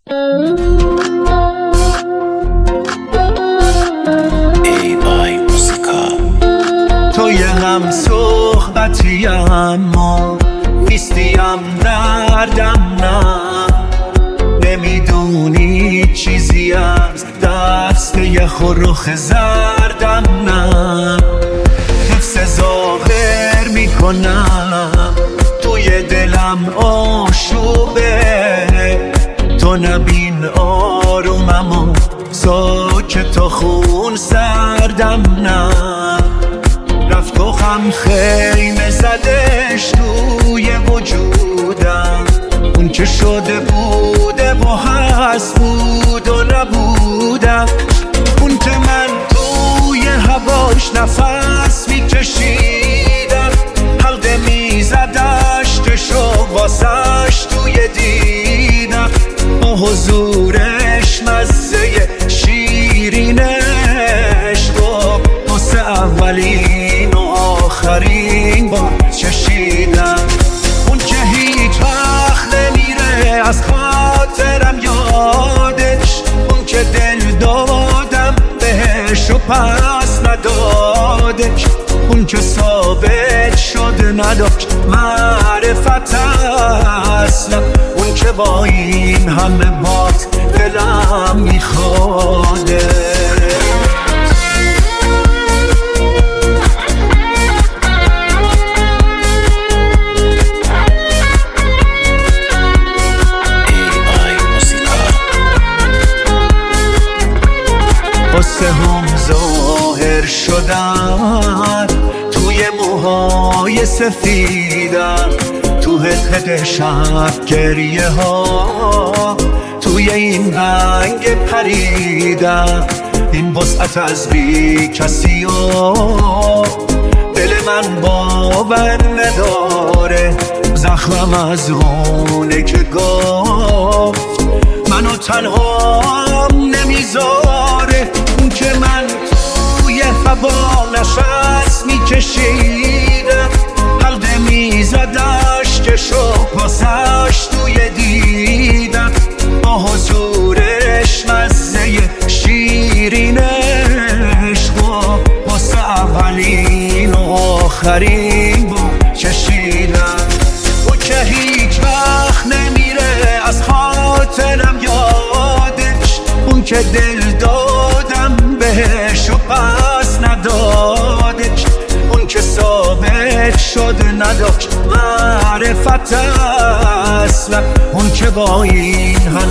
توی هم صحبتی اما نیستیم دردم نه، نمیدونی چیزی از دست یخ و رخ زردم نه. حفظ ظاهر میکنم توی دلم آشوبه، تو نبین آرومم و ساکت و خون سردم نه. رفت و غم خیمه زدش توی وجودم، اون که شده بوده و هست بود و نبودم، اون که من توی هواش نفس میکشیدم، حلقه میزدش تشو واسش توی دیدم، با حضورش مزه شیرینش با واسه اولین و آخرین بار چشیدم. اون که هیچ وقت نمیره از خاطرم یادش، اون که دل دادم بهش و پس ندادش، اون که ثابت شد نداشت معرفت اصلا، اون که با این همه بات دلم میخواده. واسه هم ظاهر شدن توی موهای سفیدم، تو هده شب گریه ها توی این رنگ پریدم، این وسعت از بی کسی و دل من باور نداره، زخمم از اونه که گفت منو تنها نمیذاره، اون که من توی هوا نشست میکشیدم، حلقه میزدش که شو پاسش توی دیدم، با حضورش مزه شیرینش با واسه اولین و آخرین با چشیدم. او که هیچ وقت نمیره از خاطرم یادش، اون که دل دادم بهش و پس ندادش، اون که ثابت شد نداشت معرفت اصلا، اون که با این